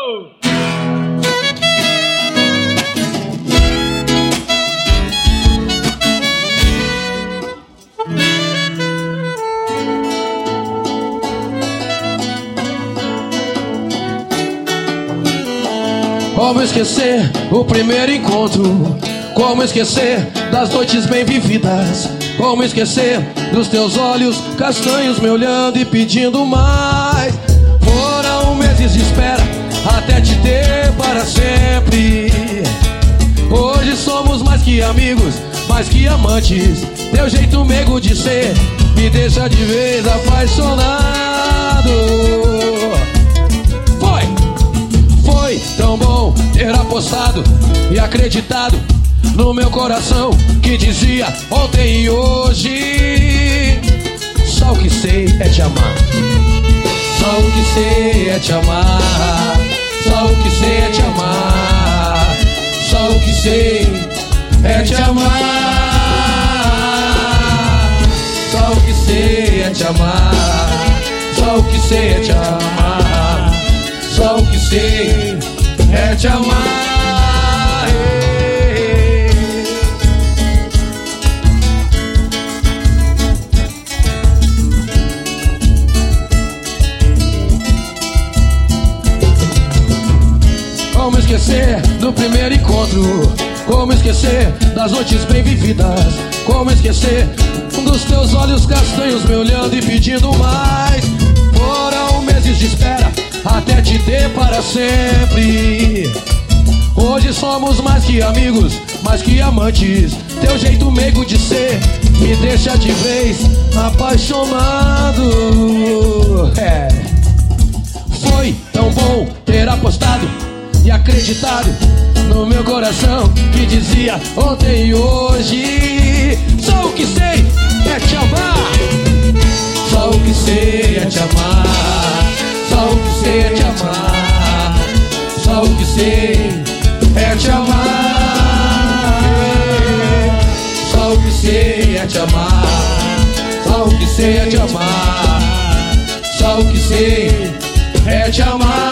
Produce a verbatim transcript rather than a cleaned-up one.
Como esquecer o primeiro encontro? Como esquecer das noites bem vividas? Como esquecer dos teus olhos castanhos me olhando e pedindo mais? Foram meses de espera até te ter para sempre. Hoje somos mais que amigos, mais que amantes. Teu jeito meigo de ser me deixa de vez apaixonado. Foi, foi tão bom ter apostado e acreditado no meu coração que dizia ontem e hoje. Só o que sei é te amar. Só o que sei é te amar. Só o que sei é te amar. Só o que sei é te amar. Só o que sei é te amar. Só o que sei é te amar. Só o que sei é te amar. Como esquecer do primeiro encontro? Como esquecer das noites bem vividas? Como esquecer dos teus olhos castanhos me olhando e pedindo mais? Foram meses de espera até te ter para sempre. Hoje somos mais que amigos, mais que amantes. Teu jeito meigo de ser me deixa de vez apaixonado. É. Foi tão bom ter apostado e acreditado no meu coração que dizia ontem e hoje. Só o que sei é te amar. Só o que sei é te amar. Só o que sei é te amar. Só o que sei é te amar. Só o que sei é te amar. Só o que sei é te amar. Só o que sei é te amar.